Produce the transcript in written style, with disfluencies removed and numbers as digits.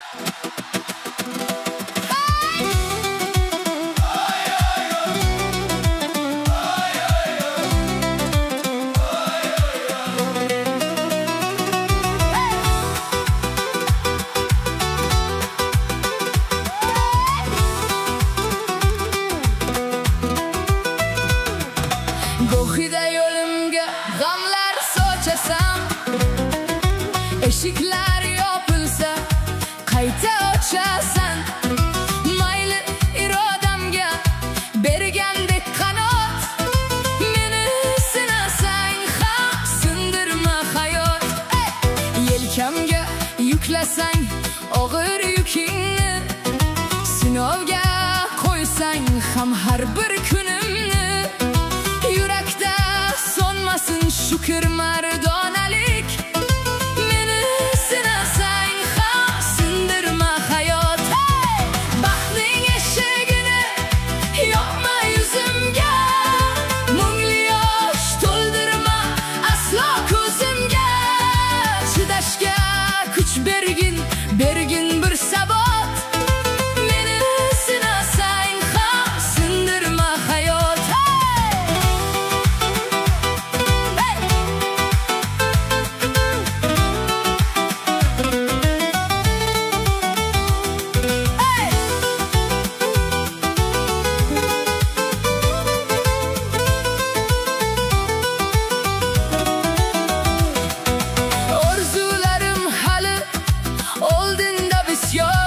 Gohida yo'limga g'amlar sochasam, eshiklar yopilsa qayta ochasan. Mayli irodamga bergandek qanot, meni sinasang ham sindirma hayot. Yelkamga yuklasang og'ir yukingni, sinovga qo'ysang ham har bir kunimni. Yurakda sonmasin shukr mardonalik, meni sinasang ham sindirma hayot. Baxtning eshigini yopma yuzimga, mungli yosh to'ldirma aslo ko'zimga. Chidashga kuch bergin bir sabot, meni sinasang ham sindirma hayot. Orzularim hali oldinda bisyor,